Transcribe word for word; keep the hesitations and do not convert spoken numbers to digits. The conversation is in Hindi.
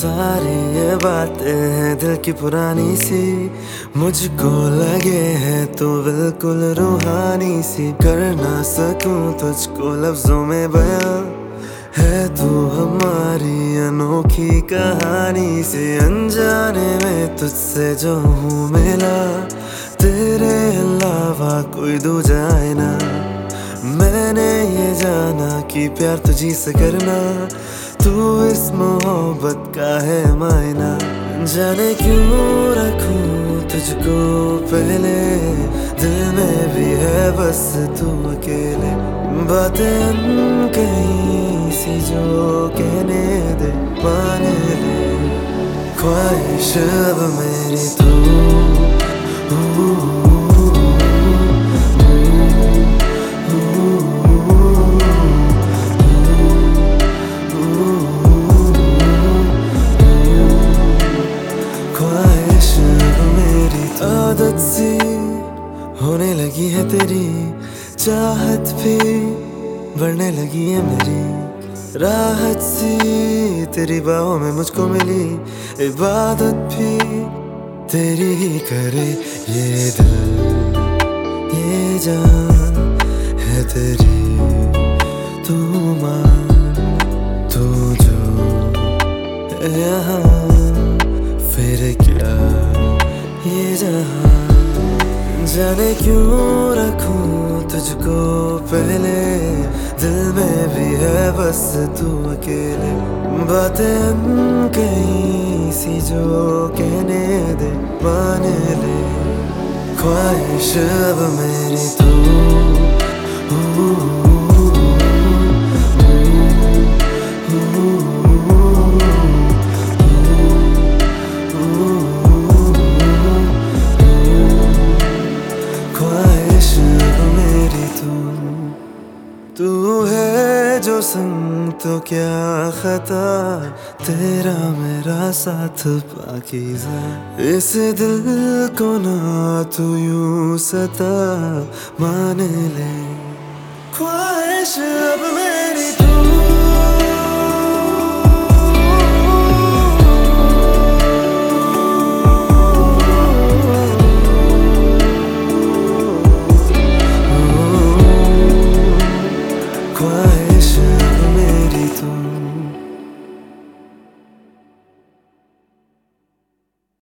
सारी ये बातें हैं दिल की पुरानी सी, मुझको लगे हैं तो बिल्कुल रूहानी सी। कर ना सकूं तुझको लफ्जों में बयां, है तू हमारी अनोखी कहानी से। अनजाने में तुझसे जो हूँ मिला, तेरे अलावा कोई दूजा है ना। मैंने ये जाना कि प्यार तुझी से करना, तू इस मोहब्बत का है मायना। जाने क्यों रखूं तुझको पहले, दिल में भी है बस तू अकेले। बातें कहीं सी जो कहने दे मान ले, ख्वाहिश अब मेरी तू। आदत सी होने लगी है तेरी, चाहत भी बढ़ने लगी है मेरी। राहत सी तेरी बाहों में मुझको मिली, इबादत भी तेरी ही करे। ये दिल ये जान है तेरी, तू मान तू जो है यहाँ, फिर क्या ये जहां। जाने क्यों रखूं तुझको पहले, दिल में भी है बस तू अकेले। बातें कहीं सी जो कहने दे मान ले, ख्वाहिश अब मेरी तू। तू है जो संग तो क्या खता, तेरा मेरा साथ पाकीज़ा। इस दिल को ना तू यूं सता, मान ले ख्वाहिश अब मेरी तू।